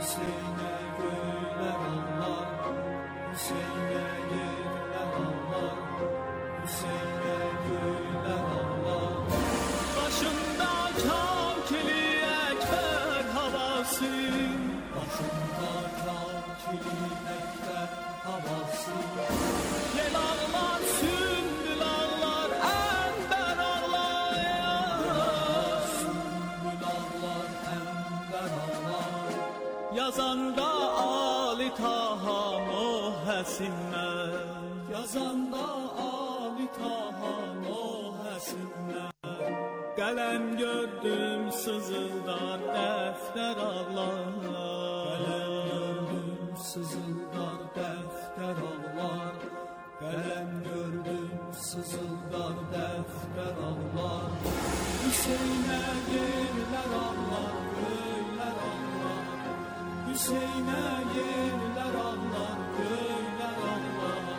Hüseyn'e göyler Allah, Hüseyn'e yerler Allah, Hüseyn'e göyler Allah. Başında kavkili ekber havası, başında kavkili ekber havası. Yel ağlar, sümbül ağlar, ember ağlar ya. Sümbül ağlar, ember ağlar. Yazanda Ali Taha Muhsinler, yazanda Ali Taha Muhsinler. Kalem gördüm sızıldar defter ağlar, kalem gördüm sızıldar defter ağlar, kalem gördüm sızıldar defter ağlar. Hüseyin'e yerler ağlar, göyler ağlar, Hüseyin'e yerler ağlar, göyler ağlar.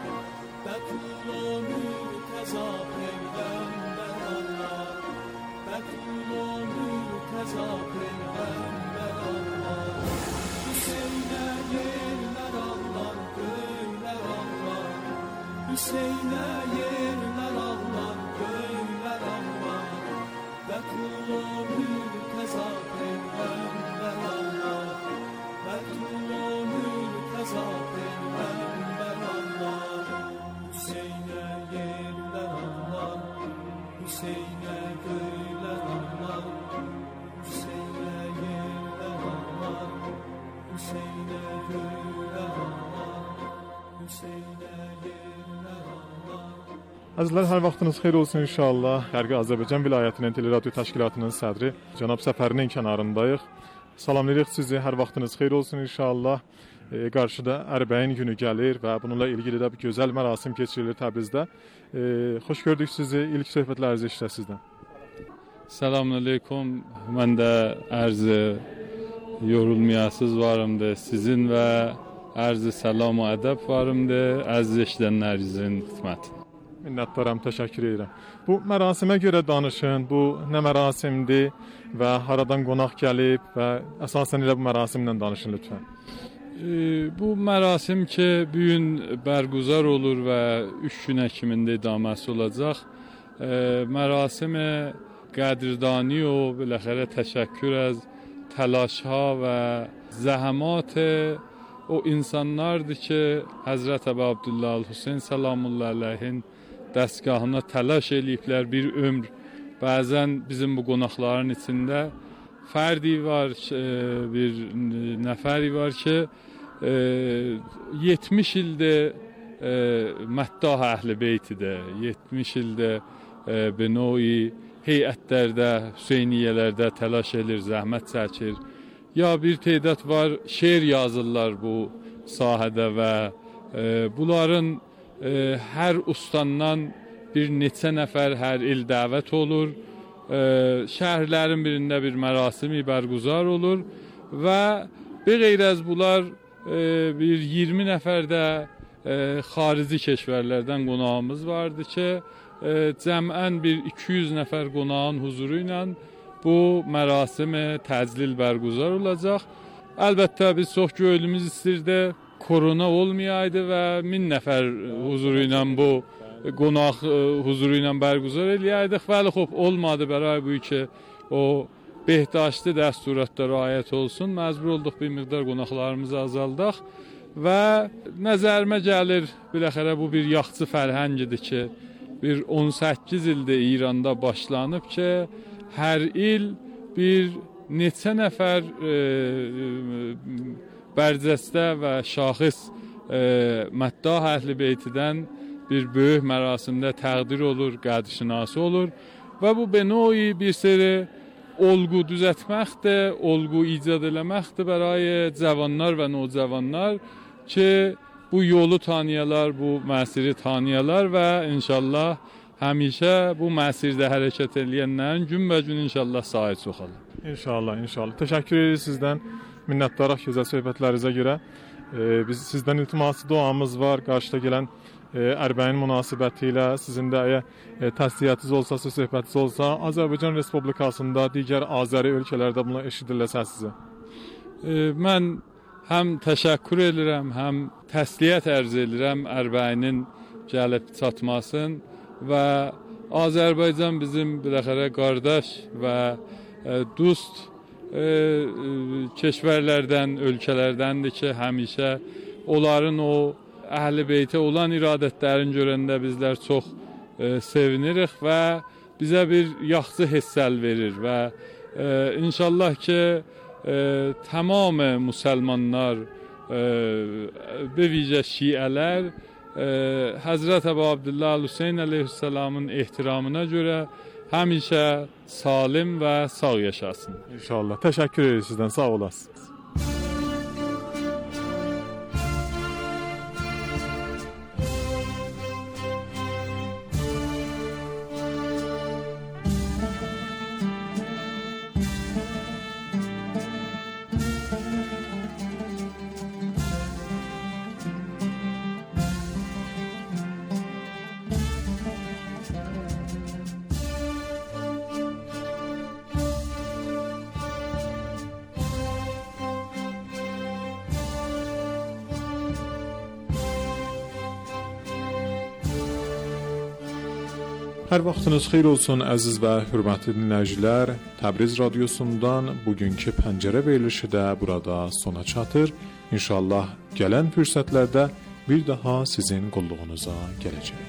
Betul-o mürteza peygamber ağlar, Betul-o mürteza peygamber ağlar. Hüseyin'e yerler ağlar, göyler ağlar, Hüseyin'e yerler ağlar, göyler ağlar. Betul-o mürteza peygamber ağlar, Betul-o mürteza peygamber ağlar. Hüseyin'e yerler ağlar, Hüseyin'e göyler ağlar, Hüseyin'e yerler ağlar, Hüseyin'e göyler ağlar, Hüseyin'e yerler ağlar. Əzizlər, hər vaxtınız xeyir olsun inşallah. Şərqi Azərbaycan vilayətinin Teleradyo Təşkilatının sədri Cənab Səfərinin kənarındayıq. Salamlayırıq sizi, hər vaxtınız xeyir olsun inşallah. Qarşıda Ərbəyin günü gəlir və bununla ilgili də bir gözəl mərasim keçirilir Təbrizdə. Xoş gördük sizi, ilk söhbətlərinizi eşidək sizdən. Selamünaleyküm. Mən də ərzı yorulmayasız varımdır. Sizin və ərzı səlam və ədəb varımdır. Əziz eşidənlərinizin xidməti. Minnətdaram, təşəkkür edirəm. Bu mərasimə görə danışın, bu nə mərasimdir və haradan qonaq gəlib və əsasən elə bu mərasimlə danışın lütfən. Bu mərasim ki, bu gün bərguzar olur və 3 gün əkimində idaməsi olacaq. Mərasimi qədirdani o, biləxərə təşəkkür az təlaşha və zəhəmat o insanlardır ki, Həzrət Əbu Abdullah Hüseyn Salamullah əleyhin dəstgahına təlaş eləyiblər bir ömr. Bəzən bizim bu qonaqların içində fərdi var, bir nəfəri var ki, 70 ildir Məddah Əhl-i Beytidir, 70 ildir benoyi heyətlərdə, Hüseyniyyələrdə təlaş edir, zəhmət çəkir. Ya bir tədad var, şeir yazırlar bu sahədə və bunların hər ustandan bir neçə nəfər hər il dəvət olur. Şəhərlərin birində bir mərasimi bərguzar olur və bir az bunlar bir 20 nəfər də xarici keşvərlərdən qonağımız vardı ki, cəmən bir 200 nəfər qonağın huzuru ilə bu mərasimi təclil bərguzar olacaq. Əlbəttə biz çox göylümüz istirdi, korona olmayaydı və 1000 nəfər huzuru ilə bu qonaq huzuru ilə bərguzar eləyəydik. Vəli xop olmadı bəray bu ki o behdaştı dəsturatda riayət olsun. Məcbur olduq bir miqdar qonaqlarımızı azaldaq və nəzərimə gəlir biləxərə bu bir yaxçı fərhəngidir ki, bir 18 ildir İranda başlanıb ki, hər il bir neçə nəfər bərcəstə və şaxıs Məddah Əhl-i Beytidən bir böyük mərasimdə təqdir olur, qədişinası olur və bu benoyi bir seri olğu düzəltməkdir, olğu icad eləməkdir bəray cavanlar və nocəvanlar ki, bu yolu tanıyalar, bu məsiri tanıyalar və inşallah həmişə bu məsirdə hərəkət eləyənlərin günbəgün inşallah sayı çoxalır. İnşallah, inşallah. Təşəkkür edirik sizdən, minnətdarıq gözəl söhbətlərinizə görə. Biz sizdən iltiması duamız var, qarşıda gələn Ərbəyin münasibəti ilə sizin də əgər təsdiyyatınız olsa, söhbətiniz olsa, Azərbaycan Respublikasında digər Azəri ölkələrdə bunu eşidirlər səs sizə. Mən həm təşəkkür edirəm, həm təsliyyət ərz edirəm Ərbəyinin gəlib çatmasın və Azərbaycan bizim biləxərə qardaş və dost keşvərlərdən, ölkələrdəndir ki, həmişə onların o Əhl-i Beytə olan iradətlərini görəndə bizlər çox sevinirik və bizə bir yaxşı hissəl verir və inşallah ki, tamam müsəlmanlar, bevicə şiələr Həzrət Əbu Abdullah Hüseyn əleyhissalamın ehtiramına görə həmişə salim və sağ yaşasın. İnşallah. Təşəkkür edirik sizdən. Sağ olasınız. Hər vaxtınız xeyir olsun əziz və hörmətli dinləyicilər. Təbriz radiosundan bugünkü pəncərə verilişi də burada sona çatır. İnşallah gələn fürsətlərdə bir daha sizin qulluğunuza gələcək.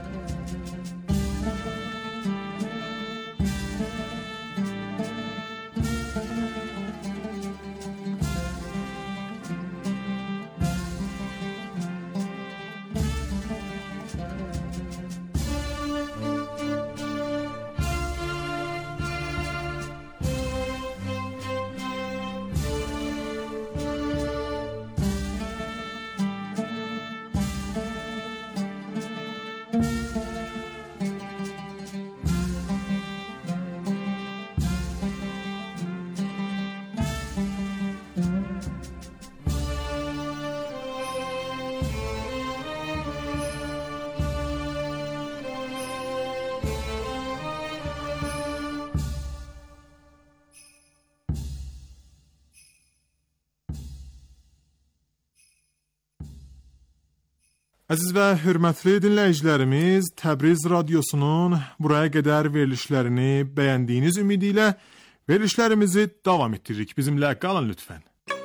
Əziz və hörmətli dinləyicilərimiz, Təbriz radiosunun buraya qədər verilişlərini bəyəndiyiniz ümidi ilə verilişlərimizi davam etdiririk. Bizimlə qalın lütfən.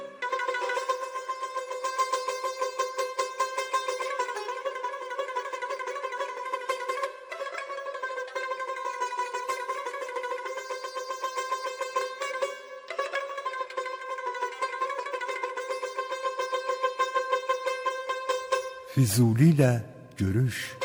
Füzuli ile görüş.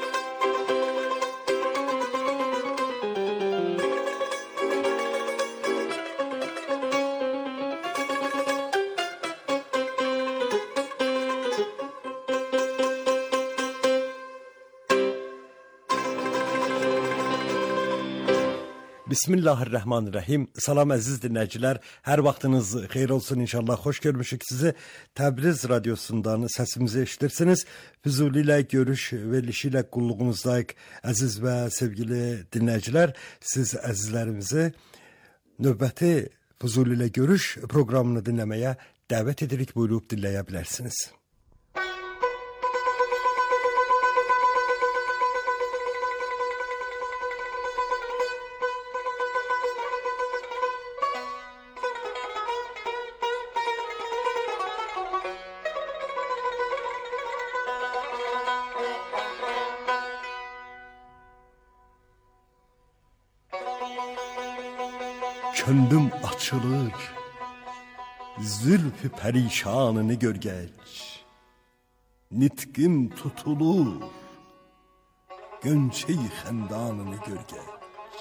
Bismillahirrahmanirrahim. Salam əziz dinləyicilər. Hər vaxtınız xeyir olsun inşallah. Xoş görmüşük sizi. Təbriz radiosundan səsimizi eşidirsiniz. Füzuli ilə görüş verilişi ilə qulluğunuzdayıq əziz və sevgili dinləyicilər. Siz əzizlərimizi növbəti Füzuli ilə görüş proqramını dinləməyə dəvət edirik. Buyurub dinləyə bilərsiniz. Könlüm açılır, zülfü perişanını görgeç. Nitkim tutulur, gönçeyi xendanını görgeç.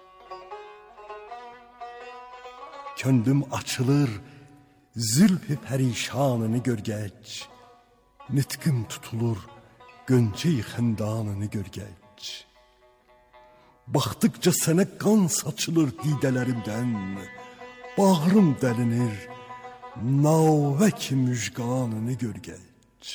Könlüm açılır, zülfü perişanını görgeç. Nitkim tutulur, gönçeyi xendanını görgeç. Baxdıqca sənə qan saçılır didələrimdən, bağrım dəlinir, navə ki müjganını görgeç.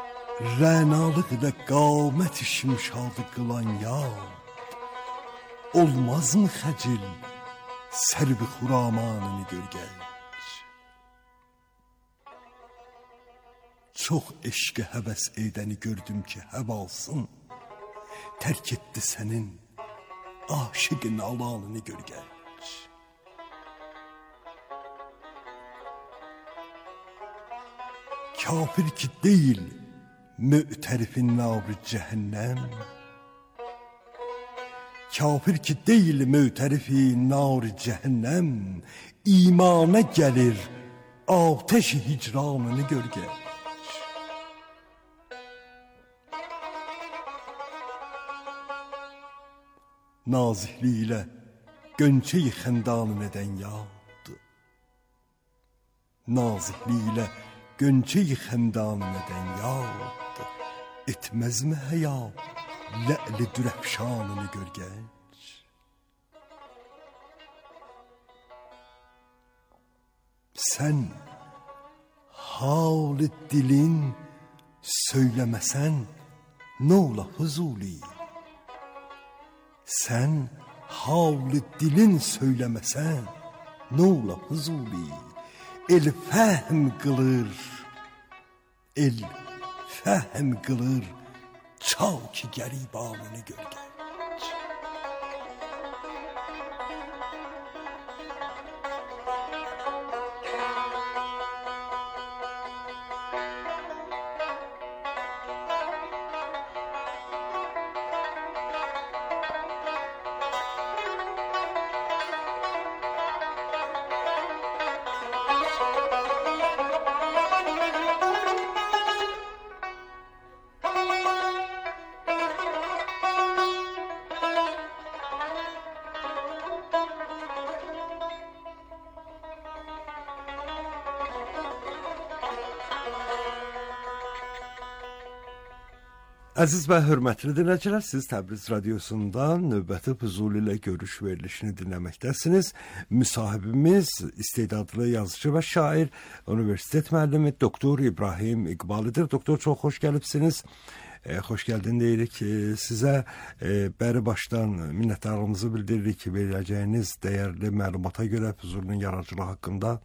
Rənalıq ilə qamət şimşadı qılan yad, olmazmı xəcil sərbi xuramanını görgəc. Çox eşqə həvəs edəni gördüm ki, həvalsın, tərk etdi sənin aşıqın alanını görgəc. Kafir ki deyil, mü'tərifin nabı cəhənnəm. Kafir ki deyil, mü'tərifi nar cəhənnəm. İmana gəlir, ateş hicranını görgəc. Nazihliyle gönçeyi xəndanı nədən yağdı? Nazihliyle gönçeyi xəndanı nədən yağdı? Etməz mi həya lə'li dürəfşanını görgəc? Sən hal-i dilin söyləməsən nə ola Fuzuli? Sən hal-i dilin söyləməsən nə ola Fuzuli? El fəhm qılır, el fəhm qılır, çal ki qəribanını görgəc. Əziz və hörmətli dinləyicilər, siz Təbriz radiosundan növbəti Fuzuli ilə görüş verilişini dinləməkdəsiniz. Müsahibimiz istedadlı yazıcı və şair, universitet müəllimi Doktor İbrahim İqbalıdır. Doktor, çox xoş gəlibsiniz. Xoş gəldin deyirik sizə. Bəri başdan minnətdarlığımızı bildiririk ki, verəcəyiniz dəyərli məlumata görə Fuzulinin yaradıcılığı haqqında.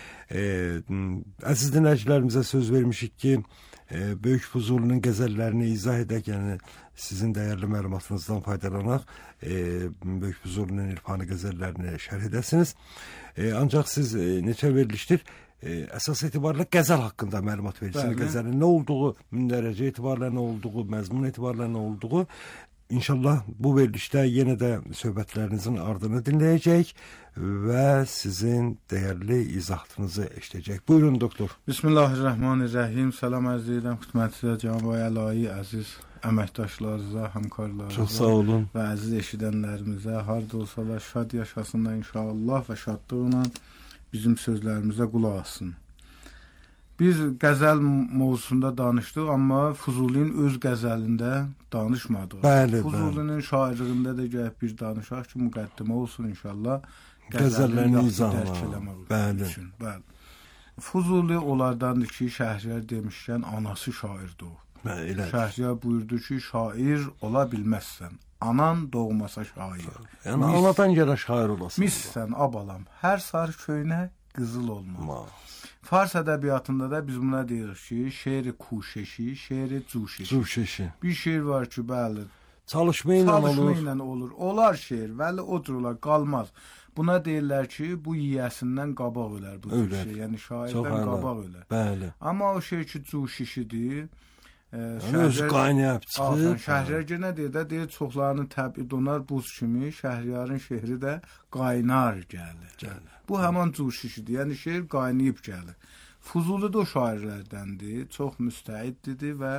Əziz dinləyicilərimizə söz vermişik ki, Böyük Fuzulinin qəzəllərini izah edək, yəni sizin dəyərli məlumatınızdan faydalanaq, Böyük Fuzulinin irfani qəzəllərini şərh edəsiniz. Ancaq siz neçə verilişdir əsas etibarla qəzəl haqqında məlumat verirsiniz. Qəzəlin nə olduğu, mündərəcə etibarla nə olduğu, məzmun etibarla nə olduğu. İnşallah bu verilişdə yenə də söhbətlərinizin ardını dinləyəcək və sizin dəyərli izahatınızı eşidəcək. Buyurun doktor. Bismillahirrahmanirrahim. Salam arz edirəm xidmətinizə, cənab Əlayi, əziz əməkdaşlarınıza, həmkarlarınıza. Çox sağ olun. Və əziz eşidənlərimizə, harda olsalar şad yaşasınlar inşallah və şadlıqla bizim sözlərimizə qulaq assın. Biz qəzəl mövzusunda danışdıq, amma Fuzulinin öz qəzəlində danışmadıq. Bəli, Fuzulinin şairliyində də gəlib bir danışaq ki, müqəddimə olsun inşallah. Qəzəllərini izah Bəli. Fuzuli onlardandır ki, Şəhriyar demişkən anası şairdir o. Şəhriyar buyurdu ki, şair ola bilməzsən. Anan doğmasa şair. Yəni anadan gələ şair olasın. Missən, abalam, hər sarı köynə qızıl olmaz. Fars ədəbiyyatında da biz buna deyirik ki, şeiri kuşeşi, şeiri cuşeşi. Bir şeir var ki, bəli, çalışma ilə olur. Olar şeir, bəli, odur olar, qalmaz. Buna deyirlər ki, bu yiyəsindən qabaq ölər bu şey. Yəni şairdən qabaq ölər. Bəli. Amma o şeir ki, cuşeşidir. Öz qaynayıb çıxır. Şəhriyar nə deyir də, deyir çoxlarını təbid onar buz kimi, Şəhriyarın şehri də qaynar gəlir. Bu həman cuşişidir, yəni şeir qaynayıb gəlir. Fuzuli də o şairlərdəndir, çox müstəiddir və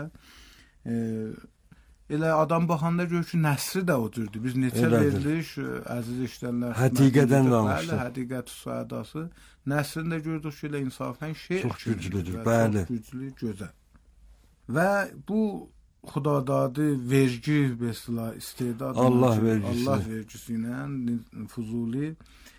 elə adam baxanda görür ki, nəsri də o cürdür. Biz neçə veriliş, əziz işlənlər, həqiqətən danışdıq. Həqiqət suadası, nəsrində gördük ki, elə insafən şeir çox güclüdür, bəli. Çox güclü, gözəl. Və bu xudadadı vergi mesela istedad Allah vergisi ilə Fuzuli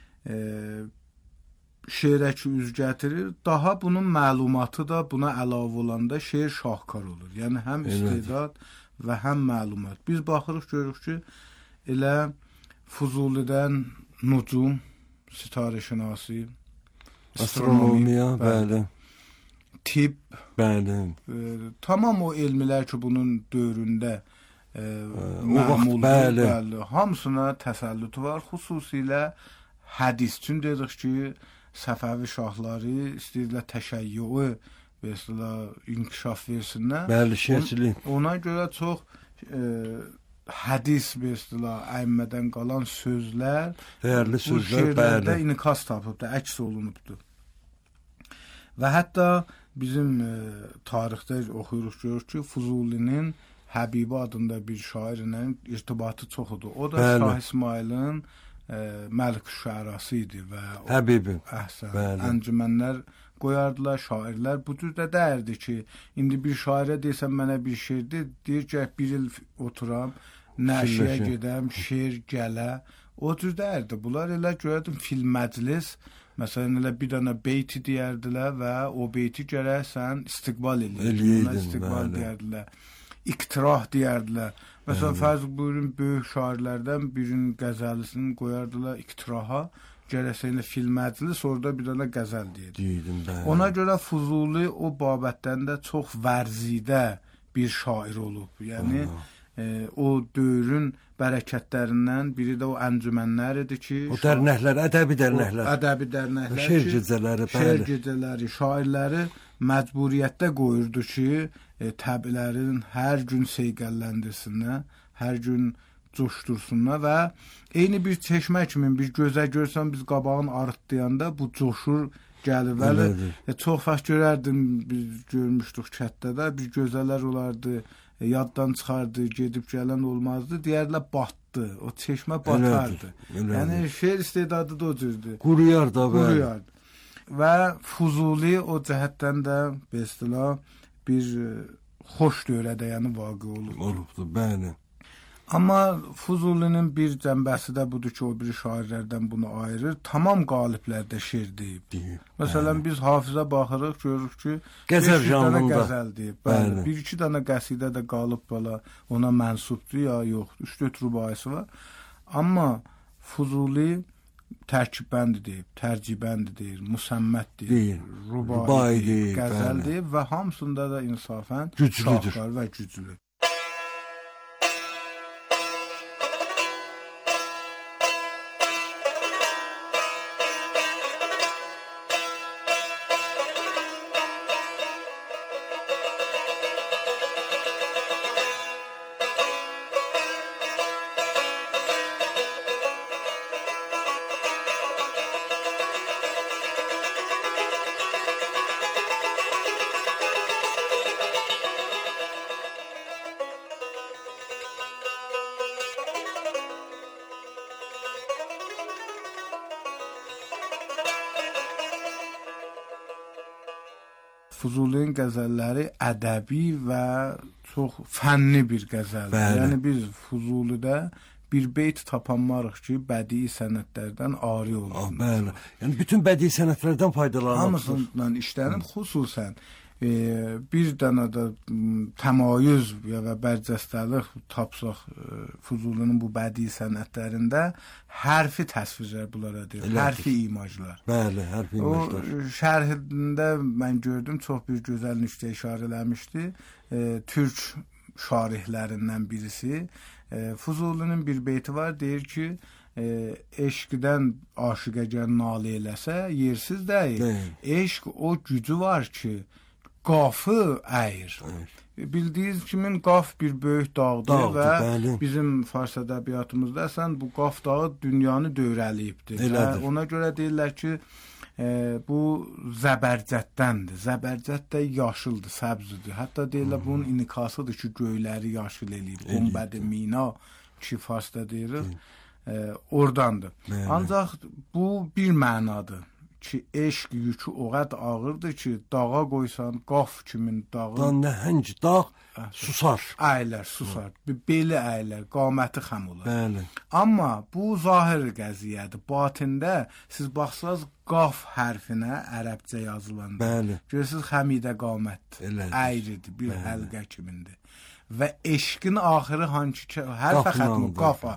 şeirə ki üz gətirir. Daha bunun məlumatı da buna əlavə olanda şeir şahkar olur. Yəni həm istedad və həm məlumat. Biz baxırıq görürük ki, elə Fuzulidən nucum, sitarəşünasi, astronomiya, bəli. Tibb, bəli. Tamam o elmlər ki, bunun dövründə məmul, bəli. Hamısına təsəllütü var. Xüsusilə hədis üçün dedik ki, Səfəvi şahları istəyirlər təşəyyüü və inkişaf versinlər. Bəli, şiəçilik. Ona görə çox hədis və əymədən qalan sözlər, dəyərli bu sözlər, şeirlərdə bəli. inikas tapıbdır, əks olunubdur. Və hətta bizim tarixdə oxuyuruq, görürük ki, Fuzulinin Həbibi adında bir şairlə irtibatı çoxudur. O da Bəli. Şah İsmailin Məlik şüərası idi və Həbibi. Əhsən, Bəli. əncümənlər qoyardılar, şairlər. Bu cür də dəyərdi ki, indi bir şairə desəm mənə bir şeirdir, deyir ki, bir il oturam, nəşiyə Şirləşir. gedəm, şeir gələ. O cür dəyərdi. Bunlar elə görədim fil məclis, məsələn elə bir dənə beyti deyərdilər və o beyti gərək sən istiqbal Eləydin, istiqbal bəli. deyərdilər. İqtirah deyərdilər. Məsələn, fərz buyurun, böyük şairlərdən birinin qəzəlisini qoyardılar iqtiraha, gərəsəylə fil məclis, orada bir dənə qəzəl deyirdi. Deyirdim, bəli. Ona görə Fuzuli o babətdən də çox vərzidə bir şair olub. Yəni, o dövrün bərəkətlərindən biri də o əncümənlər idi ki, O dərnəklər, ədəbi dərnəklər. ədəbi dərnəklər, Şeir gecələri, şeir bəli. gecələri, şairləri məcburiyyətdə qoyurdu ki, təbələrin hər gün seyqəlləndirsinlər, hər gün coşdursunlar və eyni bir çeşmə kimi bir gözə görsən biz qabağın arıtlayanda bu coşur gəlir. Bəli, çox vaxt görərdim, biz görmüşdük kətdə, bir gözələr olardı, yaddan çıxardı, gedib gələn olmazdı, deyərlər batdı, o çeşmə batardı. Yəni şeir istedadı da o cürdür. Quruyar da, bəli. Quruyardı. Və Fuzuli o cəhətdən də bəstələ bir xoş dövrədə yəni vaqe olub. Olubdur, bəli. Amma Fuzulinin bir cəmbəsi də budur ki, o bir şairlərdən bunu ayırır. Tamam qaliblərdə şeir deyib. Məsələn, biz Hafizə baxırıq, görürük ki, Qəzəl 500 dənə janrında. qəzəl deyib. Bəli. Bir-iki dənə qəsidə də qalıb bala ona mənsubdur ya yox. 3-4 rübaisi var. Amma Fuzuli tərkibbəndi deyib, tərcibəndi deyir, müsəmmət deyir, rubai deyir, qəzəl deyib və hamısında da insafən Güclüdür. şahkar və güclü. Fuzulinin qəzəlləri ədəbi və çox fənni bir qəzəldir. Bəli. Yəni biz Fuzulidə bir beyt tapanmarıq ki, bədii sənətlərdən ari olur. Bəli. Yəni bütün bədii sənətlərdən faydalanır. Hamısından işlənib, xüsusən bir dənə də təmayüz və bərcəstəlik tapsaq Fuzulinin bu bədii sənətlərində hərfi təsvirlər bunlara deyir, hərfi imajlar. Bəli, hərfi imajlar. O şərhində mən gördüm, çox bir gözəl nüktə işarə eləmişdi. Türk şarihlərindən birisi Fuzulinin bir beyti var, deyir ki, eşqdən aşiqəgər nalə eləsə yersiz deyil. Eşq o gücü var ki, qafı əyir. Bildiyiniz kimi qaf bir böyük dağdır və bizim fars ədəbiyyatımızda əslən bu qaf dağı dünyanı dövrəliyibdir. Ona görə deyirlər ki, bu zəbərcətdəndir. Zəbərcət də yaşıldır, səbzidir. Hətta deyirlər bunun inikasıdır ki, göyləri yaşıl eləyib. Qumbəd-i mina ki, farsda deyirik, oradandır. Ancaq bu bir mənadır ki, eşq yükü o qədər ağırdır ki, dağa qoysan, qaf kimin dağı... Nəhəng dağ susar. Əylər, susar. Beli əylər, qaməti xam olar. Bəli. Amma bu zahir qəziyyədir. Batində siz baxsaz, qaf hərfinə ərəbcə yazılanda. Bəli. Görürsünüz, xəmidə qamət. Əyridir, bir həlqə kimindir. Və eşqin axırı hangi hərfə xətmi qafa.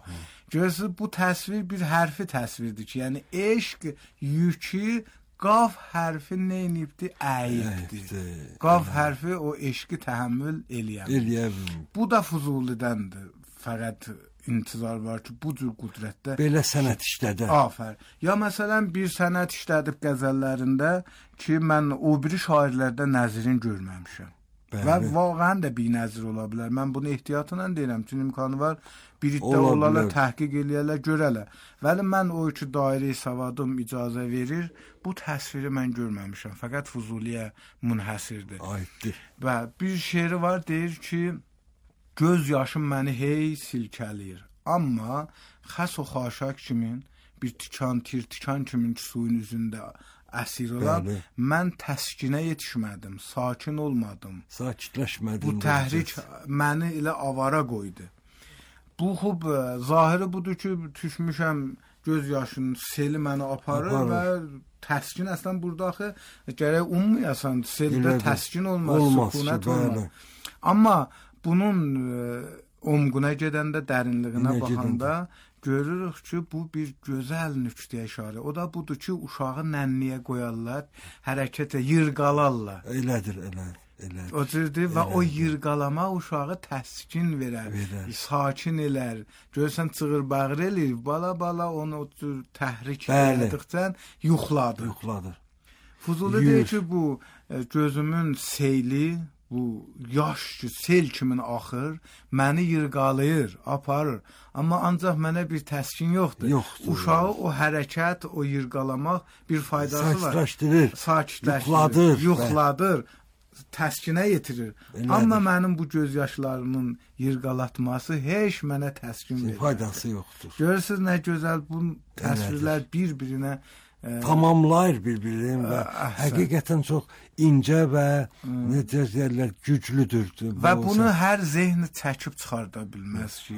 Görürsünüz bu təsvir bir hərfi təsvirdir ki, yəni eşq yükü qaf hərfi nə edibdi? Əyibdir. Qaf hərfi o eşqi təhəmmül eləyəm. Bu da Fuzulidəndir. Fəqət intizar var ki, bu cür qudrətdə belə sənət işlədə. Afər. Ya məsələn bir sənət işlədib qəzəllərində ki, mən o biri şairlərdə nəzirin görməmişəm. Və vaqəən də binəzir ola bilər. Mən bunu ehtiyatla deyirəm. Çünki imkanı var bir iddə olarlar, təhqiq eləyərlər, görərlər. Vəli mən o ki dairə-i savadım icazə verir, bu təsviri mən görməmişəm. Fəqət Fuzuliyə münhəsirdir. Aiddir. Və bir şeiri var, deyir ki, göz yaşım məni hey silkələyir. Amma xəs o xaşak kimin, bir tikan, tir tikan kimin ki suyun üzündə əsir olan, mən təskinə yetişmədim, sakin olmadım. Sakitləşmədim. Bu təhrik məni elə avara qoydu. Bu xub zahiri budur ki, düşmüşəm göz yaşının seli məni aparır və təskin əslən burada axı gərək ummayasan, seldə təskin olmaz, sükunət olmaz. Amma bunun omquna gedəndə, dərinliyinə baxanda görürük ki, bu bir gözəl nüktəyə işarə. O da budur ki, uşağı nənniyə qoyarlar, hərəkətə yırğalarlar. Elədir. O cürdür və o yırğalama uşağı təskin verər, sakin elər. Görürsən, çığır-bağır eləyir, bala onu o cür təhrik elədikcən yuxladır. Fuzuli deyir ki, bu gözümün seyli, bu yaş ki, sel kimin axır, məni yırğalayır, aparır. Amma ancaq mənə bir təskin yoxdur. Uşağı o hərəkət, o yırğalamaq bir faydası var. Sakitləşdirir, yuxladır, təskinə yetirir. Amma mənim bu göz yaşlarının yırğalatması heç mənə təskin verir. Faydası yoxdur. Görürsünüz nə gözəl bu təsvirlər bir-birinə tamamlayır bir-birini və həqiqətən çox incə və necə deyirlər, güclüdür. Və bunu hər zehni çəkib çıxarda bilməz ki.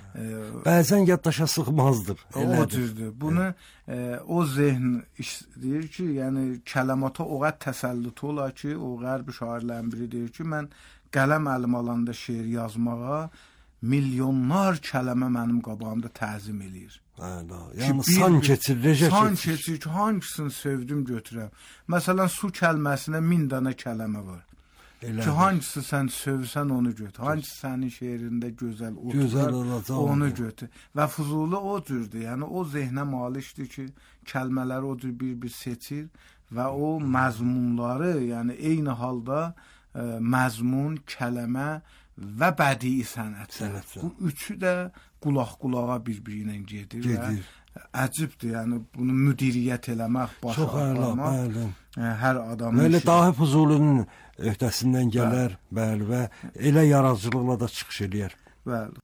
Bəzən yaddaşa sığmazdır. O cürdür. Bunu o zehn deyir ki, yəni kələmata o qədər təsəllüt ola ki, o qərb şairlərin biri deyir ki, mən qələm əlim alanda şeir yazmağa milyonlar kələmə mənim qabağımda təzim eləyir. Yəni san keçir, rejə keçir ki, hangisini sevdim götürəm. Məsələn, su kəlməsinə 1000 dənə kələmə var. Ki, hangisi sən sövsən onu götür. Hangisi sənin şeirində gözəl olacaq, onu götür. Və Fuzuli o cürdür. Yəni, o zehnə malikdir ki, kəlmələri o cür bir seçir və o məzmunları, yəni eyni halda məzmun, kələmə və bədii sənət. Bu üçü də qulaq-qulağa bir-biri ilə gedir. Əcibdir, yəni bunu müdiriyyət eləmək, başa aparmaq hər adamın işi. Dahi Fuzulinin öhdəsindən gələr, bəli, və elə yaradıcılıqla da çıxış eləyər. Bəli.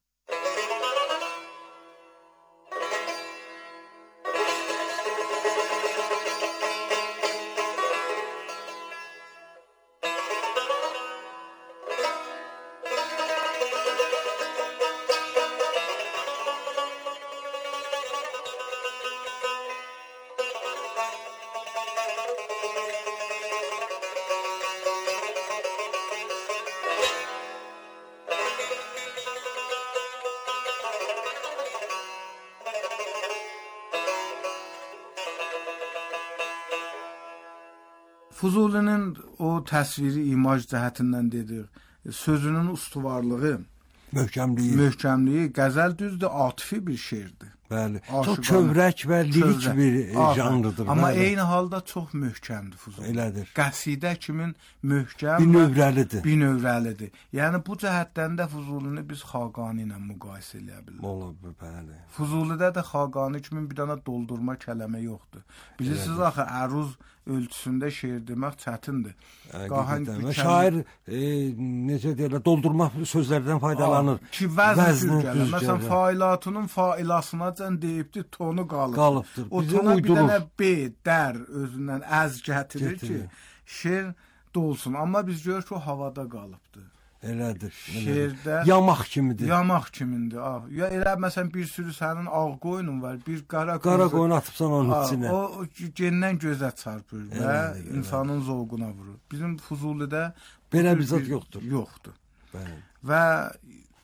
Fuzulinin o təsviri imaj cəhətindən dedik, sözünün ustuvarlığı, möhkəmliyi, qəzəl düzdür, atifi bir şeirdir. Bəli, çox kövrək və lirik bir janrıdır. Amma eyni halda çox möhkəmdir Fuzuli. Elədir. Qəsidə kimin möhkəm binövrəlidir. Yəni bu cəhətdən də Fuzulini biz Xaqani ilə müqayisə eləyə bilərik. Olub, bəli. Fuzulidə də Xaqani kimin bir dənə doldurma kələmə yoxdur. Bilirsiniz axı əruz ölçüsündə şeir demək çətindir. Şair necə deyirlər, doldurma sözlərdən faydalanır. Ki vəzn gəlir. Məsələn, failatının failasına deyibdi, tonu qalıbdır. O tona bir dənə B, dər özündən əz gətirir ki, şeir dolsun. Amma biz görürük ki, o havada qalıbdır. Elədir. Şeirdə yamaq kimidir. Yamaq kimindir. Ya elə məsələn bir sürü sənin ağ qoyunun var, bir qara qoyun atıbsan onun içinə. O gendən gözə çarpır və insanın zovquna vurur. Bizim Fuzulidə belə bir zat yoxdur. Yoxdur. Və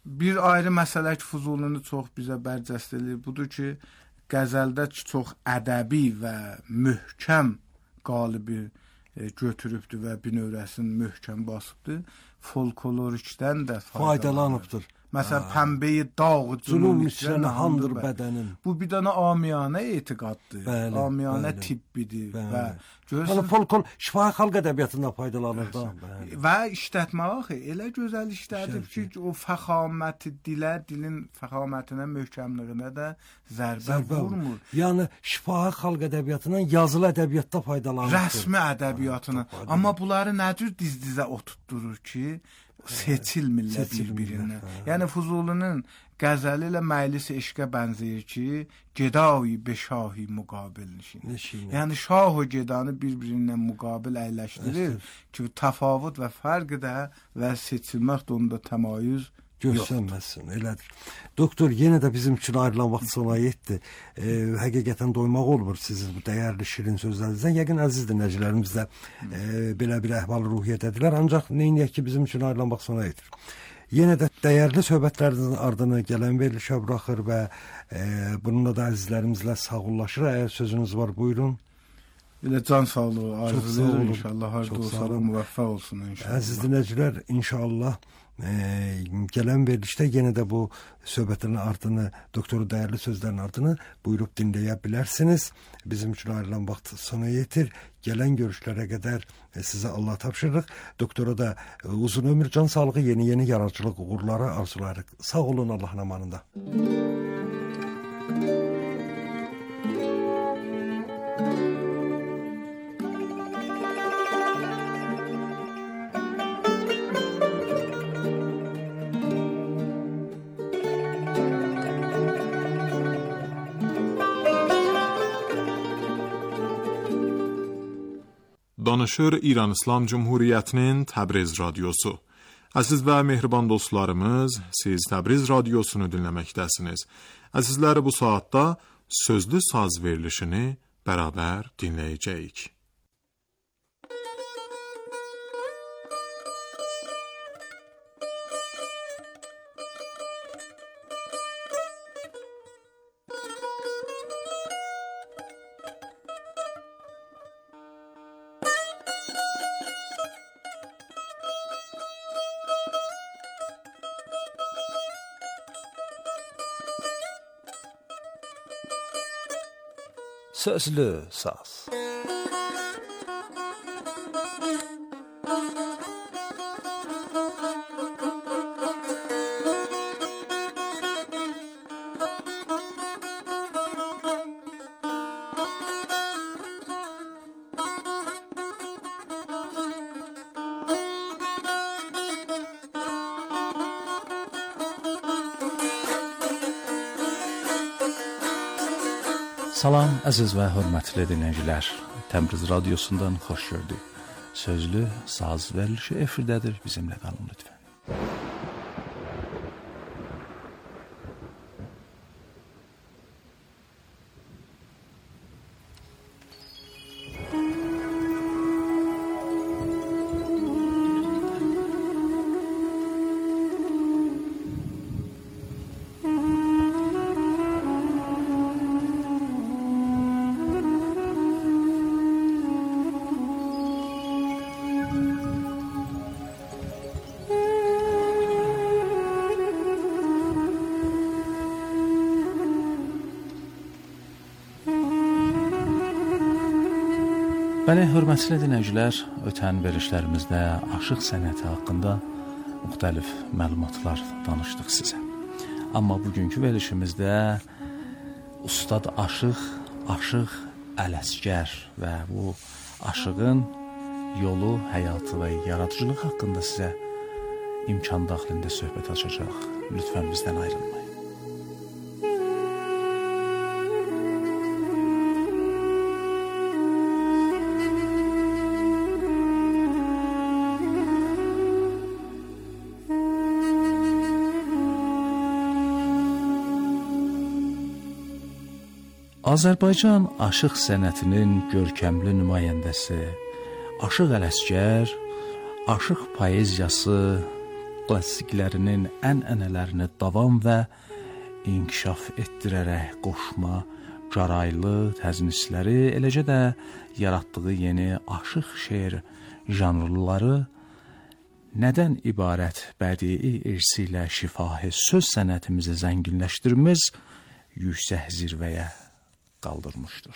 Bir ayrı məsələ ki, Füzulini çox bizə bərcəst edir. Budur ki, qəzəldə çox ədəbi və möhkəm qalibi götürübdür və binövrəsini möhkəm basıbdır. Folklorikdən də faydalanıbdır. Məsələn, pəmbəyi dağ cünun mislən handır bədənin. Bu bir dənə amiyanə etiqaddır. Bəli, amiyanə bəli. tippidir Bəli. və Yəni görürsən folklor şifahi xalq ədəbiyyatından faydalanır da. və işlətmək axı elə gözəl işlərdir ki, o fəxaməti dilə, dilin fəxamətinə, möhkəmliyinə də zərbə vurmur. Yəni şifahi xalq ədəbiyyatından yazılı ədəbiyyatda faydalanır. Rəsmi ədəbiyyatına. Amma bunları nə cür diz-dizə oturtdurur ki, seçilmirlər bir-birindən. Yəni Füzulinin qəzəli ilə məclis eşqə bənzəyir ki, gedavi beşahi müqabil nişin. Yəni şah və gedanı bir-birindən müqabil əyləşdirir ki, təfavüt və fərq də və seçilmək də onda təmayüz görsənməsin, elədir. Doktor, yenə də bizim üçün ayrılan vaxt sona yetdi. Həqiqətən doymaq olmur sizin bu dəyərli şirin sözlərinizdən. Yəqin əziz dinləyicilərimiz də belə bir əhval-ruhiyyətdədirlər. Ancaq neyniyək ki, bizim üçün ayrılan vaxt sona yetir. Yenə də dəyərli söhbətlərinizin ardını gələn verilişə buraxır və bununla da əzizlərimizlə sağollaşır. Əgər sözünüz var, buyurun. Elə can sağlığı arzulayır inşallah. Harda olsa müvəffəq olsun inşallah. Əziz dinləyicilər, inşallah gələn verilişdə yenə də bu söhbətin ardını, doktorun dəyərli sözlərin ardını buyurub dinləyə bilərsiniz. Bizim üçün ayrılan vaxt sona yetir. Gələn görüşlərə qədər sizə Allah tapşırırıq. Doktora da uzun ömür, can sağlığı, yeni yaradıcılıq uğurları arzulayırıq. Sağ olun, Allahın amanında. Danışır İran İslam Cumhuriyyətinin Təbriz radiosu. Əziz və mehriban dostlarımız, siz Təbriz radiosunu dinləməkdəsiniz. Əzizləri, bu saatda sözlü saz verilişini bərabər dinləyəcəyik. Sözlü saz. Salam, əziz və hörmətli dinləyicilər. Təbriz radiosundan xoş gördük. Sözlü saz verilişi efirdədir. Bizimlə qalın lütfən. Bəli, hörmətli dinləyicilər, ötən verilişlərimizdə aşıq sənəti haqqında müxtəlif məlumatlar danışdıq sizə. Amma bugünkü verilişimizdə ustad Aşıq Ələsgər və bu aşığın yolu, həyatı və yaradıcılıq haqqında sizə imkan daxilində söhbət açacaq. Lütfən bizdən ayrılmayın. Azərbaycan aşıq sənətinin görkəmli nümayəndəsi Aşıq Ələsgər, aşıq poeziyası, klassiklərinin ənənələrini davam və inkişaf etdirərək qoşma, caraylı təznisləri, eləcə də yaratdığı yeni aşıq şeir janrları nədən ibarət bədii irsi ilə şifahi söz sənətimizi zənginləşdirmiş, yüksək zirvəyə qaldırmışdır.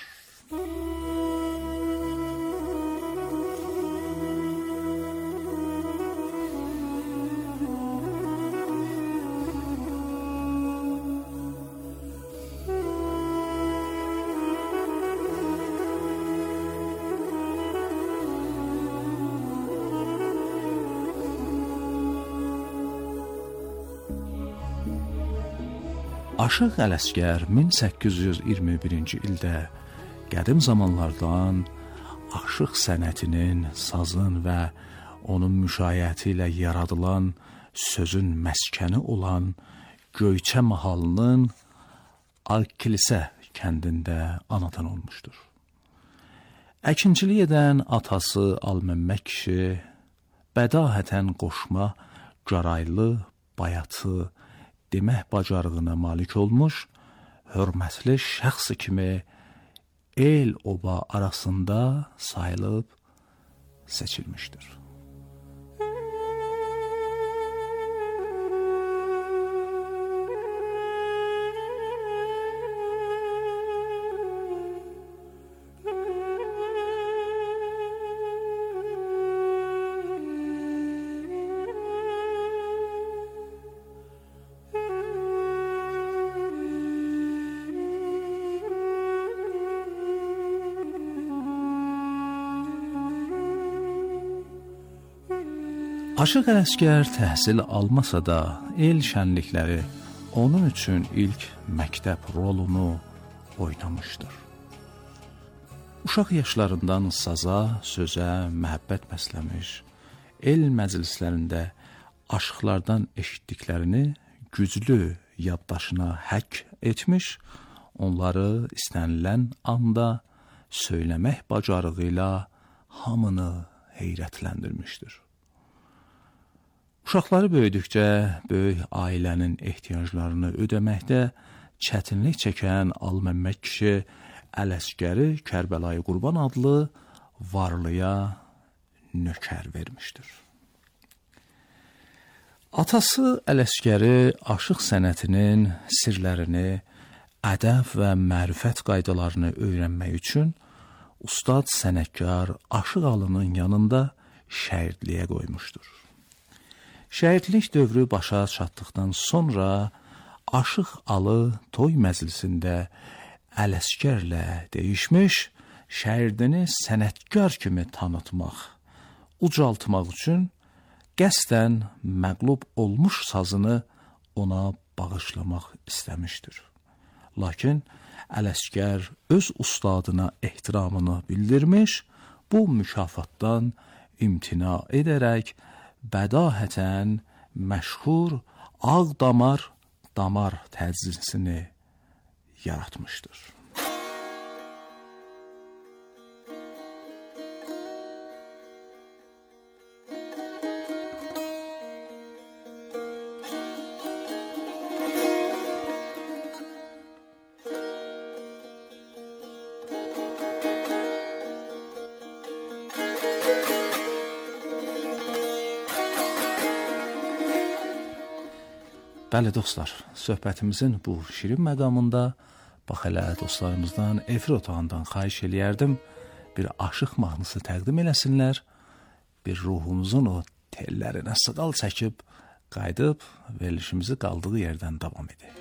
Aşıq Ələsgər 1821-ci ildə qədim zamanlardan aşıq sənətinin, sazın və onun müşayiəti ilə yaradılan sözün məskəni olan Göyçə mahalının Alkilisə kəndində anadan olmuşdur. Əkinçilik edən atası Alməmmək kişi bədahətən qoşma, caraylı, bayatı, demək bacarığına malik olmuş, hörmətli şəxs kimi el oba arasında sayılıb seçilmişdir. Aşıq Ələsgər təhsil almasa da, el şənlikləri onun üçün ilk məktəb rolunu oynamışdır. Uşaq yaşlarından saza, sözə məhəbbət bəsləmiş, el məclislərində aşıqlardan eşitdiklərini güclü yaddaşına həkk etmiş, onları istənilən anda söyləmək bacarığı ilə hamını heyrətləndirmişdir. Uşaqları böyüdükcə böyük ailənin ehtiyaclarını ödəməkdə çətinlik çəkən Alməmmək kişi Ələsgəri Kərbəlayı Qurban adlı varlıya nökər vermişdir. Atası Ələsgəri aşıq sənətinin sirlərini, ədəb və mərifət qaydalarını öyrənmək üçün ustad sənətkar Aşıq Alının yanında şagirdliyə qoymuşdur. Şəhidlik dövrü başa çatdıqdan sonra Aşıq Alı toy məclisində Ələsgərlə deyişmiş, şagirdini sənətkar kimi tanıtmaq, ucaltmaq üçün qəsdən məqlub olmuş sazını ona bağışlamaq istəmişdir. Lakin Ələsgər öz ustadına ehtiramını bildirmiş, bu mükafatdan imtina edərək bədahətən məşhur Ağdamar damar təzisini yaratmışdır. Bəli dostlar, söhbətimizin bu şirin məqamında bax elə dostlarımızdan efir otağından xahiş eləyərdim, bir aşıq mahnısı təqdim eləsinlər, bir ruhumuzun o tellərinə sığal çəkib, qaydıb verilişimizi qaldığı yerdən davam edək.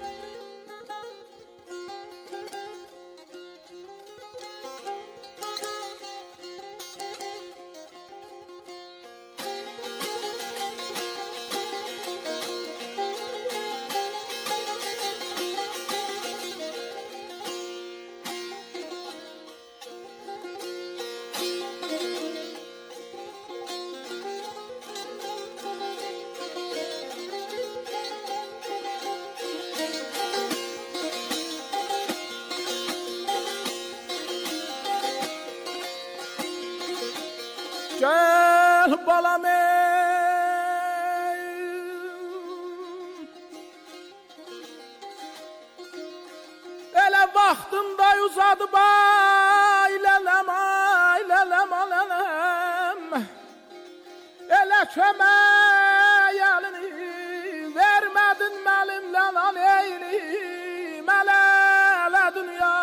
Gel balam ey, vaxtında uzadı baylələm, aylələm, alələm. Elə kömək əlini vermədin mənimlə aleylim, ələ dünya.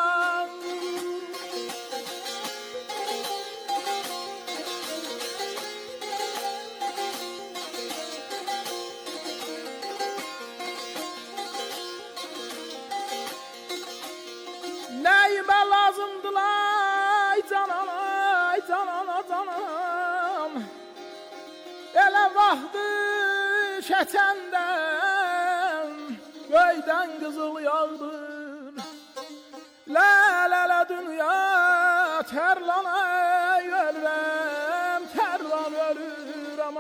Nəyimə lazımdır ay canan, ay canan, canam. Elə vaxtı keçəndə göydən qızıl yağdır. Lələ dünya tərlana ölürəm, tərlan ölürəm.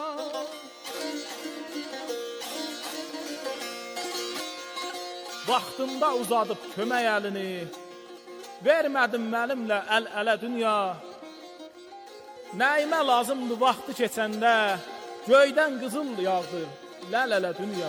Vaxtında uzadıb kömək əlini vermədim mənimlə əl-ələ dünya. Nəyimə lazımdır vaxtı keçəndə göydən qızıl yağdır, lələ dünya.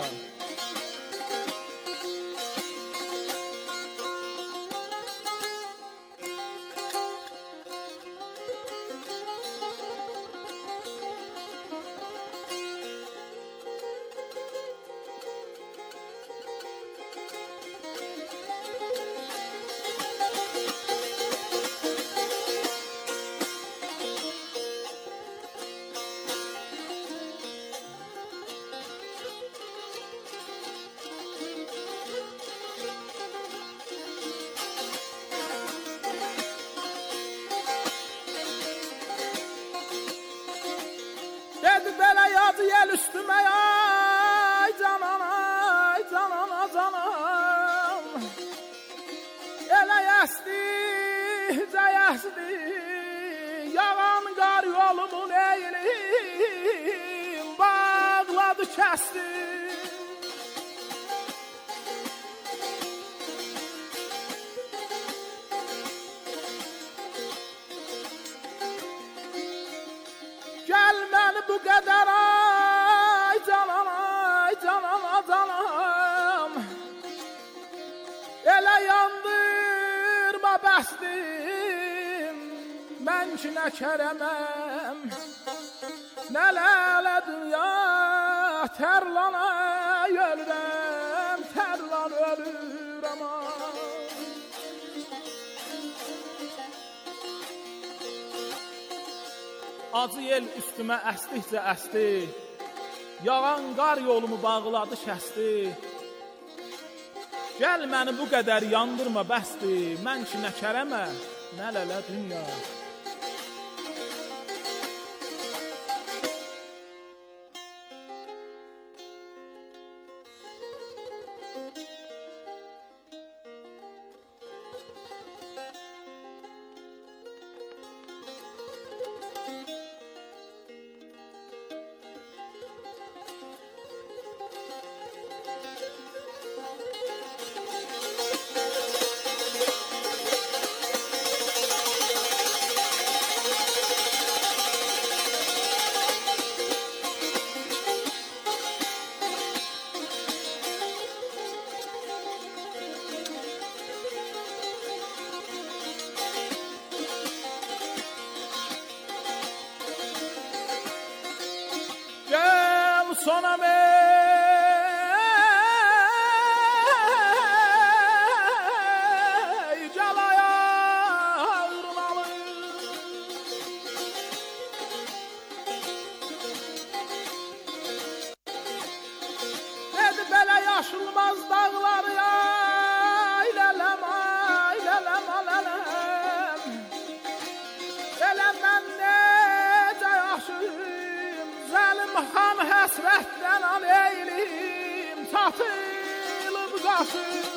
Dedi belə yazı yel üstüme ay canan, ay canan, canam. Elə yəsdi, cəyəsdi, yağan qar yolumun eylim, bağladı kəsdi. Gəl məni bu qədər ay canan, ay canan, canam. Elə yandırma bəsdim, mən ki nə kərəməm. Nə lələ dünya tərlana ölürəm, tərlan ölürəm. Acı yel üstümə əsdikcə əsdi, yağan qar yolumu bağladı kəsdi. Gəl məni bu qədər yandırma bəsdi, mən ki nə kərəmə, nə lələ dünya. Gel sonam ey gel ayağırmalı. Dedi belə yaşılmaz dağları aylələm, aylələm, alələm. Elə mən necə yaşayım, zəlim xan həsrətdən aleylim, tatılıb qaçır.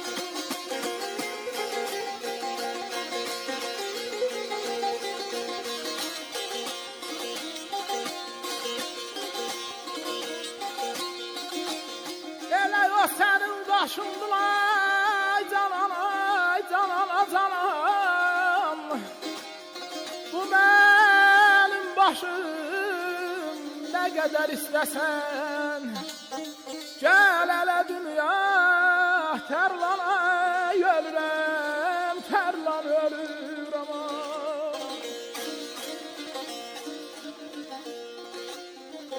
Elə o sənin qaşındır ay canan, ay canan, canam. Bu mənim başım nə qədər istəsən, gəl elə dünya tərlana ölürəm.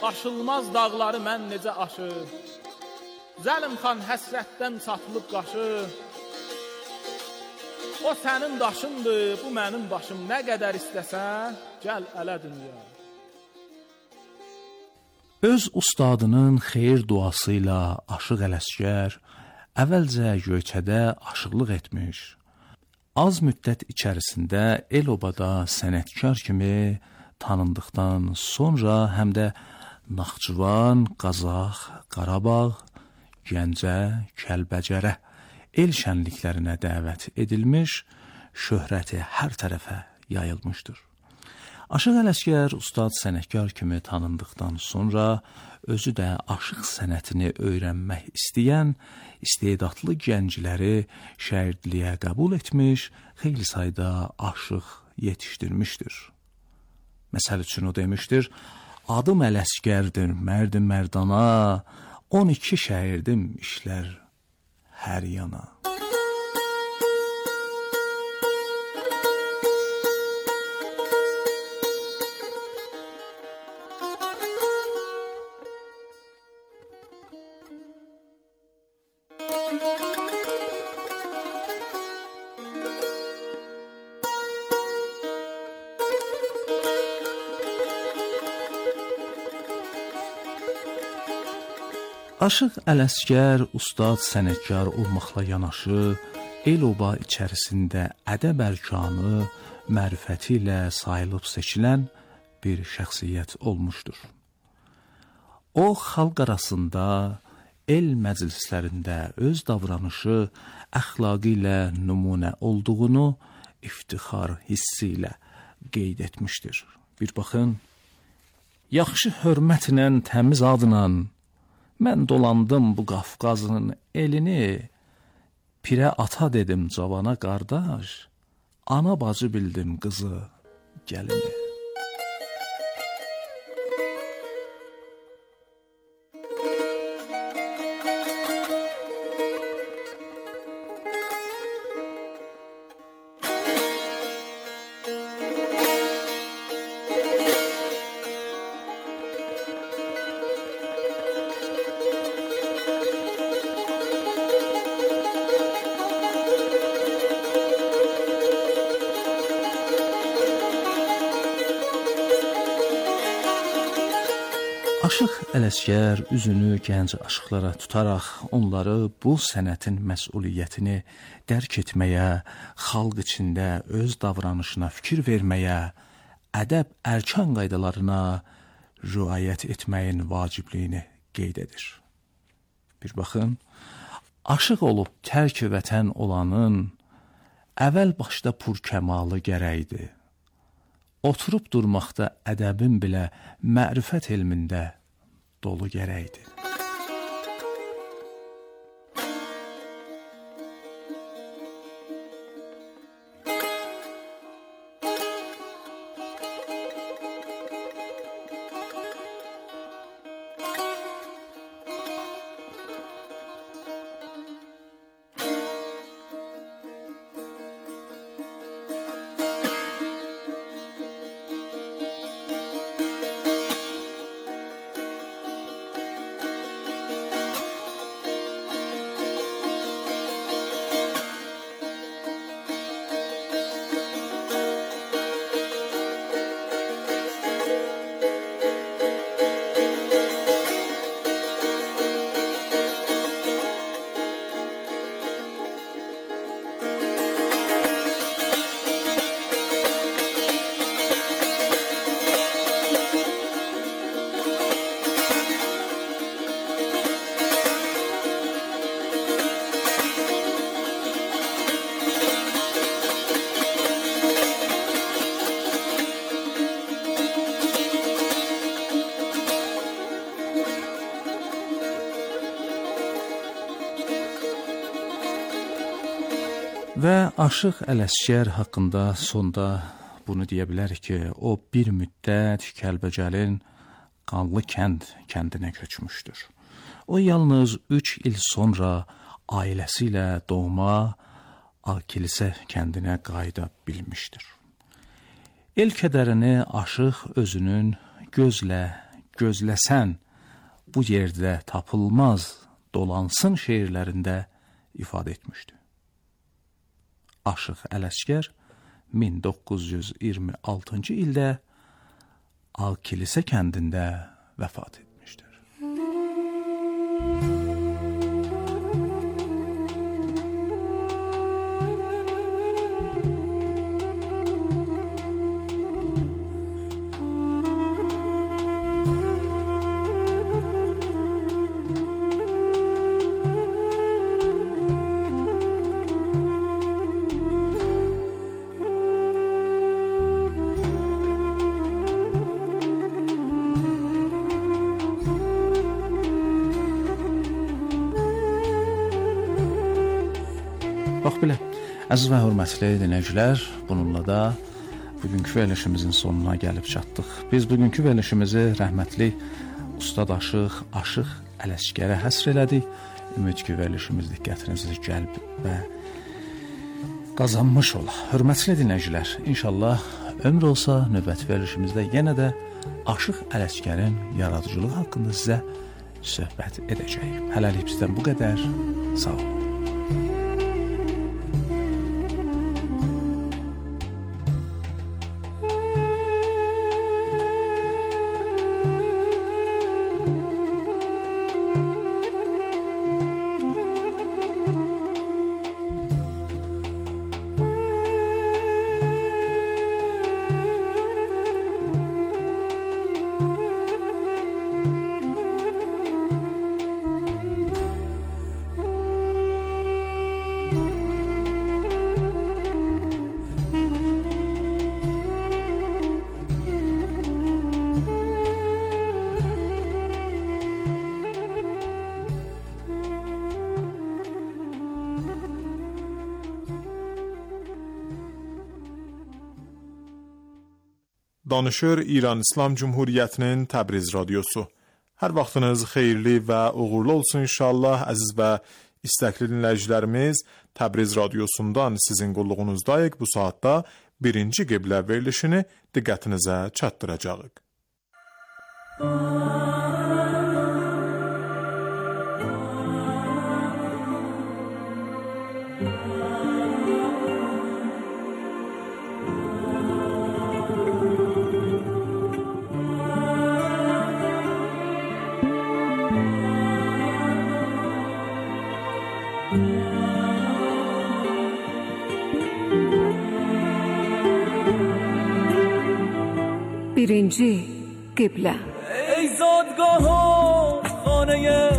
aşılmaz dağları mən necə aşır. Zəlim xan həsrətdən satılıb qaşır. O sənin daşındır, bu mənim başım. Nə qədər istəsən, gəl ələ dünya. Öz ustadının xeyir duası ilə Aşıq Ələsgər əvvəlcə Göyçədə aşıqlıq etmiş. Az müddət içərisində el-obada sənətkar kimi tanındıqdan sonra həm də Naxçıvan, Qazax, Qarabağ, Gəncə, Kəlbəcərə el şənliklərinə dəvət edilmiş, şöhrəti hər tərəfə yayılmışdır. Aşıq Ələsgər ustad sənətkar kimi tanındıqdan sonra özü də aşıq sənətini öyrənmək istəyən istedadlı gəncləri şagirdliyə qəbul etmiş, xeyli sayda aşıq yetişdirmişdir. Məsəl üçün o demişdir: adım Ələsgərdir, mərdim mərdana, 12 şəhərdim işlər hər yana. Aşıq Ələsgər ustad sənətkar olmaqla yanaşı, el-oba içərisində ədəb ərkanı, mərifəti ilə sayılıb seçilən bir şəxsiyyət olmuşdur. O, xalq arasında, el məclislərində öz davranışı, əxlaqı ilə nümunə olduğunu iftixar hissi ilə qeyd etmişdir. Bir baxın, yaxşı hörmətlə, təmiz adla, mən dolandım bu Qafqazın elini, pirə ata dedim cavana qardaş, ana bacı bildim qızı, gəlini. Aşıq Ələsgər üzünü gənc aşıqlara tutaraq onları bu sənətin məsuliyyətini dərk etməyə, xalq içində öz davranışına fikir verməyə, ədəb ərkan qaydalarına riayət etməyin vacibliyini qeyd edir. Bir baxın, aşıq olub tərk vətən olanın əvvəl başda purkəmalı gərəkdir. Oturub durmaqda ədəbin bilə mərifət elmində dolu gərəkdir. Və Aşıq Ələsgər haqqında sonda bunu deyə bilərik ki, o bir müddət Kəlbəcərin Qanlı kəndinə köçmüşdür. O yalnız 3 il sonra ailəsi ilə doğma Ağkilisə kəndinə qayıda bilmişdir. El kədərini Aşıq özünün gözlə, gözləsən bu yerdə tapılmaz dolansın şeirlərində ifadə etmişdi. Aşıq Ələsgər 1926-cı ildə Ağkilisə kəndində vəfat etmişdir. Bax belə, əziz və hörmətli dinləyicilər, bununla da bugünkü verilişimizin sonuna gəlib çatdıq. Biz bugünkü verilişimizi rəhmətli ustad Aşıq Ələsgərə həsr elədik. Ümid ki, verilişimiz diqqətinizi cəlb və qazanmış ola. Hörmətli dinləyicilər, inşallah ömür olsa növbəti verilişimizdə yenə də Aşıq Ələsgərin yaradıcılığı haqqında sizə söhbət edəcəyik. Hələlik bizdən bu qədər. Sağ olun. Danışır İran İslam Cumhuriyyətinin Təbriz radiosu. Hər vaxtınız xeyirli və uğurlu olsun inşallah, əziz və istəkli dinləyicilərimiz. Təbriz radiosundan sizin qulluğunuzdayıq. Bu saatda birinci qiblə verilişini diqqətinizə çatdıracağıq. birinci qiblə. ای زادگاه خانه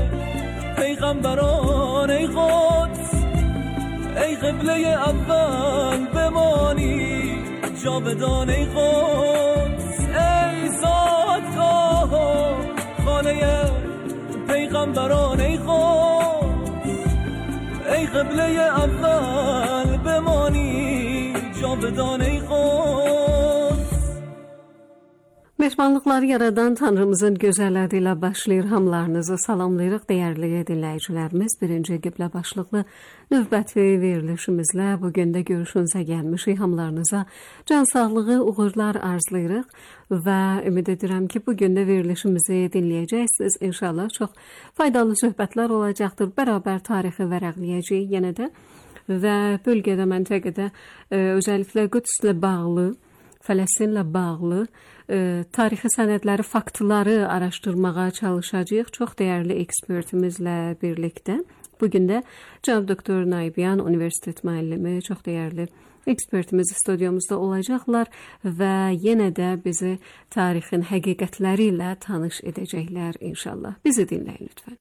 پیغمبران ای قدس ای قبله اول بمانی جاودان ای قدس ای زادگاه خانه پیغمبران ای قدس ey kıble evvel bemani cavedan ey Quds. Mehmanlıqları yaradan Tanrımızın gözəl adı ilə başlayır. Hamlarınızı salamlayırıq dəyərli dinləyicilərimiz. Birinci qiblə başlıqlı növbəti verilişimizlə bugün də görüşünüzə gəlmişik. Hamlarınıza can sağlığı, uğurlar arzulayırıq və ümid edirəm ki, bugün də verilişimizi dinləyəcəksiniz. İnşallah çox faydalı söhbətlər olacaqdır. Bərabər tarixi vərəqləyəcəyik yenə də və bölgədə, məntəqədə özəlliklə Qüdslə bağlı, Fələstinlə bağlı tarixi sənədləri, faktları araşdırmağa çalışacağıq. Çox dəyərli ekspertimizlə birlikdə. Bugün də cənab doktor Naibyan Universitet müəllimi, çox dəyərli ekspertimiz studiyamızda olacaqlar və yenə də bizi tarixin həqiqətləri ilə tanış edəcəklər inşallah. Bizi dinləyin lütfən.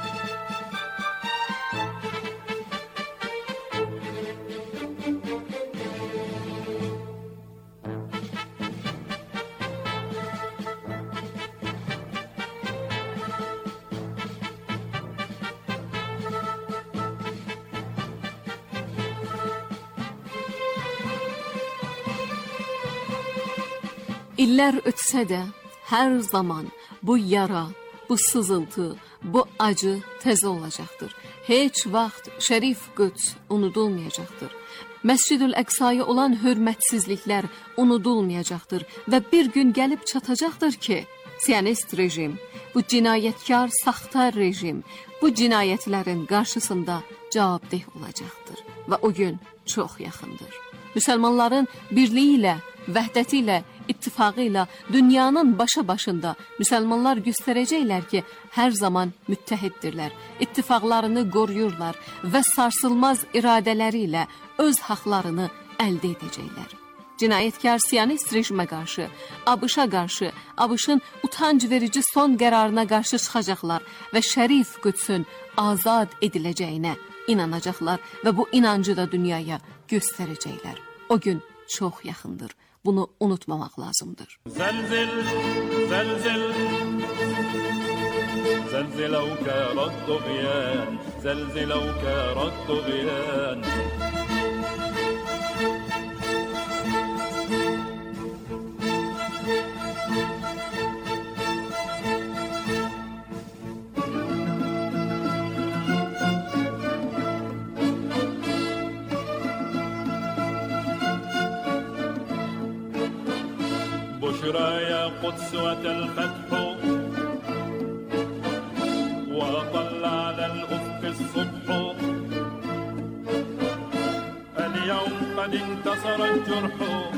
İllər ötsə də hər zaman bu yara, bu sızıntı, bu acı təzə olacaqdır. Heç vaxt Şərif Qüds unudulmayacaqdır. Məscid-ül Əqsaya olan hörmətsizliklər unudulmayacaqdır və bir gün gəlib çatacaqdır ki, Siyonist rejim, bu cinayətkar, saxta rejim bu cinayətlərin qarşısında cavabdeh olacaqdır və o gün çox yaxındır. Müsəlmanların birliyi ilə, vəhdəti ilə, ittifaqı ilə dünyanın başında müsəlmanlar göstərəcəklər ki, hər zaman müttəhiddirlər, ittifaqlarını qoruyurlar və sarsılmaz iradələri ilə öz haqlarını əldə edəcəklər. Cinayətkar siyonist rejimə qarşı, ABŞ-a qarşı, ABŞ-ın utanc verici son qərarına qarşı çıxacaqlar və şərif Qüdsün azad ediləcəyinə inanacaqlar və bu inancı da dünyaya göstərəcəklər. O gün çox yaxındır. Bunu unutmamaq lazımdır. Zəlzil, zəlzil, zəlziləvkə radduğyan, zəlziləvkə radduğyan. يا قدس الفتح وأطل على الأفق الصبح اليوم قد انتصر الجرح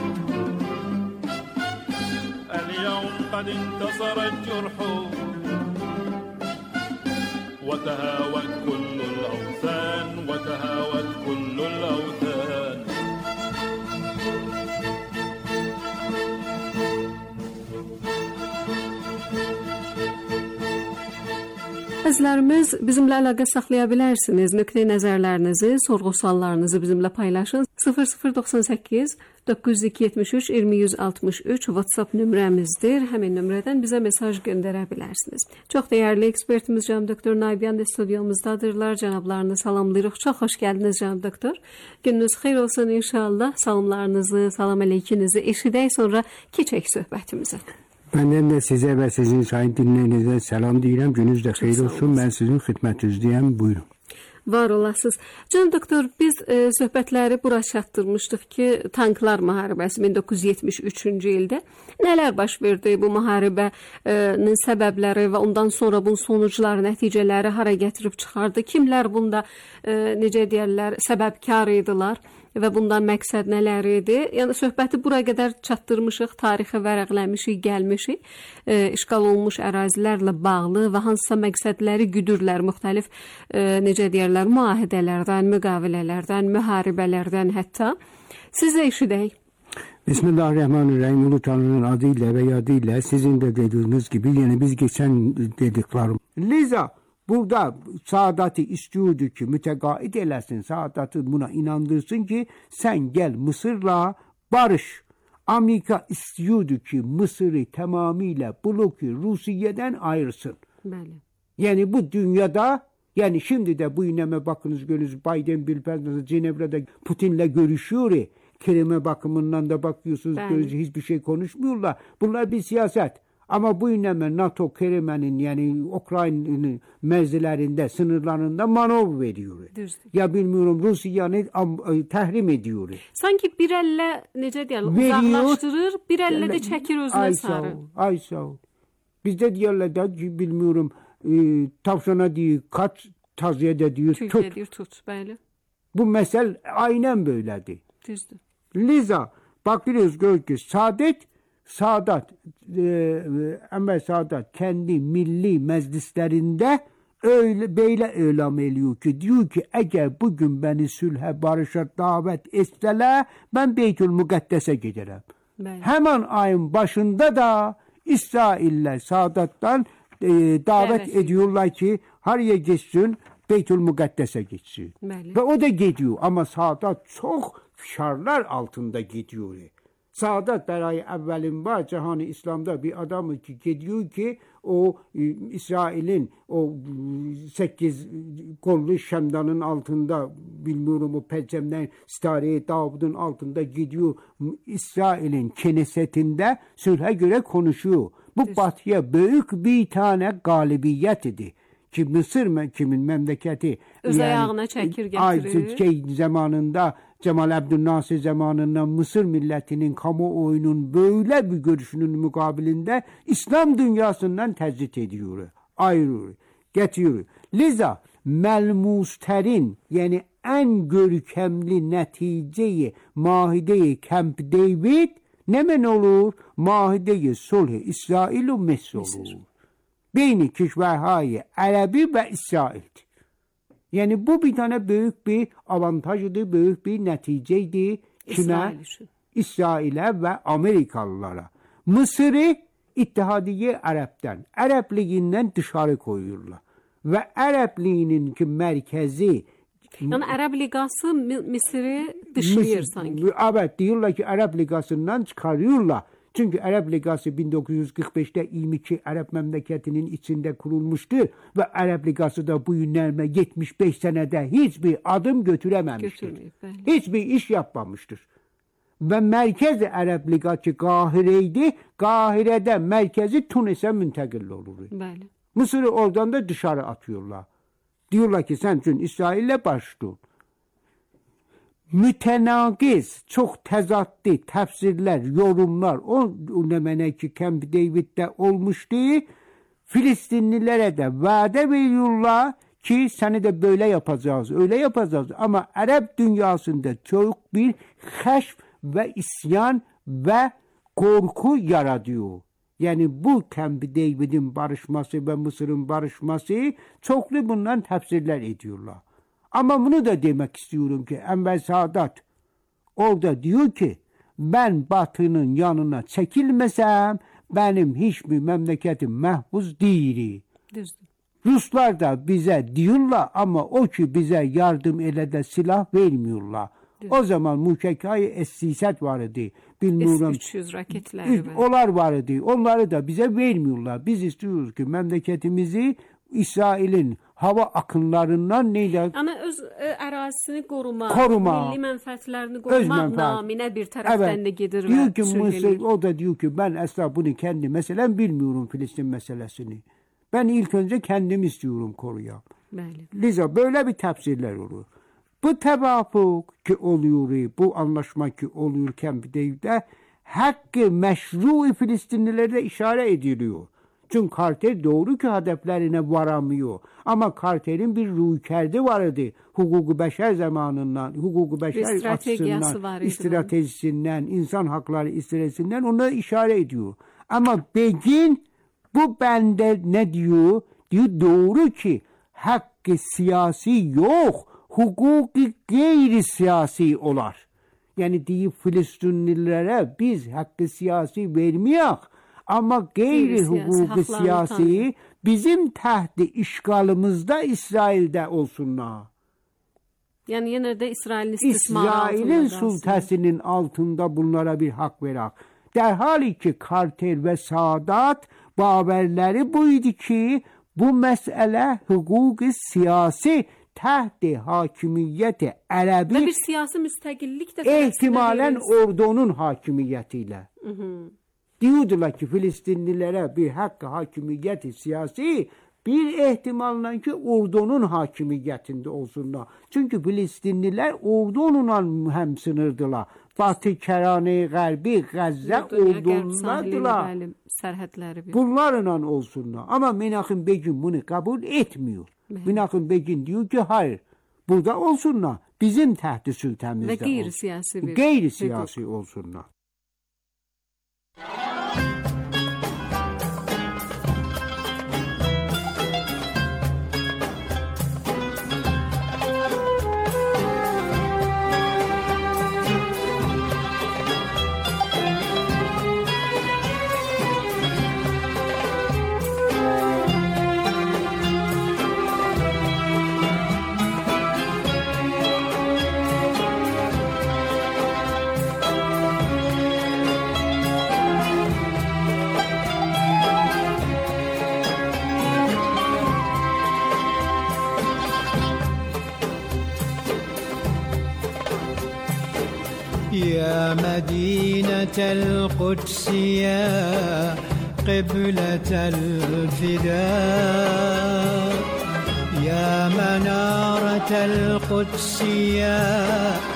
اليوم قد انتصر الجرح وتهاوت كل الأوثان وتهاوت كل الأوثان. Əzizlərimiz, bizimlə əlaqə saxlaya bilərsiniz. Nöqteyi nəzərlərinizi, sorğu-suallarınızı bizimlə paylaşın. 0098 973 20163 WhatsApp nömrəmizdir. Həmin nömrədən bizə mesaj göndərə bilərsiniz. Çox dəyərli ekspertimiz cənab doktor Naybiyan da studiyumuzdadırlar. Cənablarını salamlayırıq. Çox xoş gəldiniz cənab doktor. Gününüz xeyir olsun inşallah. Salamlarınızı, salam əleykinizi eşidək, sonra keçək söhbətimizə. Məndən də sizə və sizin sayın dinləyinizə salam deyirəm. Gününüz də xeyir olsun. Mən sizin xidmətinizdəyəm. Buyurun. Var olasınız. Cənab doktor, biz söhbətləri bura çatdırmışdıq ki, tanklar müharibəsi 1973-cü ildə nələr baş verdi, bu müharibənin səbəbləri və ondan sonra bunun sonucları, nəticələri hara gətirib çıxardı, kimlər bunda necə deyirlər, səbəbkar idilər və bundan məqsəd nələr idi? Yəni söhbəti bura qədər çatdırmışıq, tarixi vərəqləmişik, gəlmişik. İşğal olunmuş ərazilərlə bağlı və hansısa məqsədləri güdürlər, müxtəlif necə deyirlər, müahidələrdən, müqavilələrdən, müharibələrdən hətta. Sizə eşidək. Bismillahirrahmanirrahim. Ulu Tanrı'nın adıyla ve yadıyla sizin de dediğiniz gibi yani biz geçen dediklerim. Liza burada Sadat'ı istiyordu ki mütegaid eləsin. Sadat'ı buna inandırsın ki sen gel Mısır'la barış. Amerika istiyordu ki Mısır'ı tamamıyla bloku Rusiye'den ayırsın. Bəli. Yani bu dünyada yani şimdi de bu ineme bakınız görünüz Biden Bilpez'de Cenevre'de Putin'le görüşüyor. Kerime bakımından da bakıyorsunuz hiçbir şey konuşmuyorlar. Bunlar bir siyaset. Ama bu ineme NATO Kerime'nin yani Ukrayna'nın mevzilerinde, sınırlarında manevra veriyor. Düzdür. Ya bilmiyorum Rusya'nı tahrim ediyor. Sanki bir elle necə deyirlər, uzaqlaşdırır, bir elle de çəkir özünə sarı. Ay sağ ol. Bizde diyorlar da ki bilmiyorum tavşana diyor kaç, tazıya da diyor tut. Tülkə deyir tut, bəli. Bu mesel aynen böyledir. Düzdür. Liza bakıyoruz gör ki Sadat Enver Sadat kendi milli meclislerinde öyle böyle eylem ediyor ki diyor ki eğer bugün beni sülhe barışa davet etseler ben Beytül Mukaddes'e giderim. Hemen ayın başında da İsrail'le Sadat'tan davet ediyorlar ki haraya geçsin Beytül Mukaddes'e geçsin. Ve o da gidiyor ama Sadat çok şarlar altında gidiyor. Sadat berayı evvelin var cihan-ı İslam'da bir adamı ki gidiyor ki o İsrail'in o 8 kollu şemdanın altında bilmiyorum o perçemden Stare Davud'un altında gidiyor İsrail'in knesetinde sülhe göre konuşuyor. Bu batıya büyük bir tane galibiyet idi. Ki Mısır kimin memleketi öz ayağına çəkir gətirir. Zamanında Cemal Abdülnasir zamanından Mısır milletinin kamuoyunun böyle bir görüşünün mukabilinde İslam dünyasından tezrit ediyor, ayırıyor, getiriyor. Liza melmusterin yani en görkemli neticeyi Mahide-i Camp David nemen olur? Mahide-i Sulh İsrail ve Mısır olur. Beyni kişverhay Arabi ve İsrail. Yani bu bir tane büyük bir avantajıydı, büyük bir neticeydi. Kime? İsrail'e ve Amerikalılara. Mısır'ı İttihadiye Arap'tan, Arap Ligi'nden dışarı koyuyorlar. Ve Arap Ligi'nin ki merkezi... Yani Arap Ligası Mısır'ı dışlıyor sanki. Evet, diyorlar ki Arap Ligası'ndan çıkarıyorlar. Çünkü Arap Ligası 1945'te 22 Arap memleketinin içinde kurulmuştur. Ve Arap Ligası da bu yönelme 75 senede hiçbir adım götürememiştir. Hiçbir iş yapmamıştır. Ve merkezi Arap Ligası Kahire'ydi. Kahire'de merkezi Tunis'e müntekil olur. Mısır'ı oradan da dışarı atıyorlar. Diyorlar ki sen çünkü İsrail'le başlıyor. Mütenakiz, çok tezatlı tefsirler, yorumlar o nemene ki Camp David'de olmuştu. Filistinlilere de vaade veriyorlar ki seni de böyle yapacağız, öyle yapacağız. Ama Arap dünyasında çok bir haşf ve isyan ve korku yaratıyor. Yani bu Camp David'in barışması ve Mısır'ın barışması çoklu bundan tefsirler ediyorlar. Ama bunu da demek istiyorum ki Enver Sadat orada diyor ki ben Batı'nın yanına çekilmesem benim hiçbir memleketim mahfuz değil. Ruslar da bize diyorlar ama o ki bize yardım ele de silah vermiyorlar. O zaman müşekkayı S-300 vardı. Bilmiyorum. S-300 raketler. Onlar vardı. Onları da bize vermiyorlar. Biz istiyoruz ki memleketimizi İsrail'in hava akınlarından neyle... Ama öz ərazisini koruma, milli mənfəətlərini korumaq naminə bir tərəfdən de gedir. Diyor ki Mısır, o da diyor ki ben asla bunu kendi mesela bilmiyorum Filistin meselesini. Ben ilk önce kendim istiyorum koruyam. Liza böyle bir tefsirler olur. Bu tevafuk ki oluyor, bu anlaşma ki oluyorken bir de hakkı meşru Filistinlilere işaret ediliyor. Çünkü Carter doğru ki hedeflerine varamıyor. Ama Carter'in bir rüykerdi vardı. Hukuku beşer zamanından, hukuku beşer açısından, stratejisinden, insan hakları stratejisinden ona işaret ediyor. Ama Begin bu bende ne diyor? Diyor doğru ki hakkı siyasi yok. Hukuki gayri siyasi olar. Yani diyor Filistinlilere biz hakkı siyasi vermiyoruz. Ama gayri hukuki siyasi bizim tahti işgalımızda İsrail'de olsunlar. Yani yine de İsrail'in istismarı İsrail'in sultasının altında bunlara bir hak verir. Derhal ki Carter ve Sadat haberleri buydu ki bu mesele hukuki siyasi tahti hakimiyeti Arabi ve bir siyasi müstakillik de ihtimalen ordunun hakimiyetiyle. Diyordular ki Filistinlilere bir hakkı hakimiyeti siyasi bir ihtimalle ki ordunun hakimiyetinde olsunlar. Çünkü Filistinliler ordununla hem sınırdılar. Batı Kerane, Garbi, Gazze ordunlardılar. Bunlarla olsunlar. Ama Menachem Begin bunu kabul etmiyor. Menachem Begin diyor ki hayır. Burada olsunlar. Bizim tahti sultanımızda ve gayri siyasi gayri siyasi olsunlar. يا مدينة القدس يا قبلة الفداء يا منارة القدس يا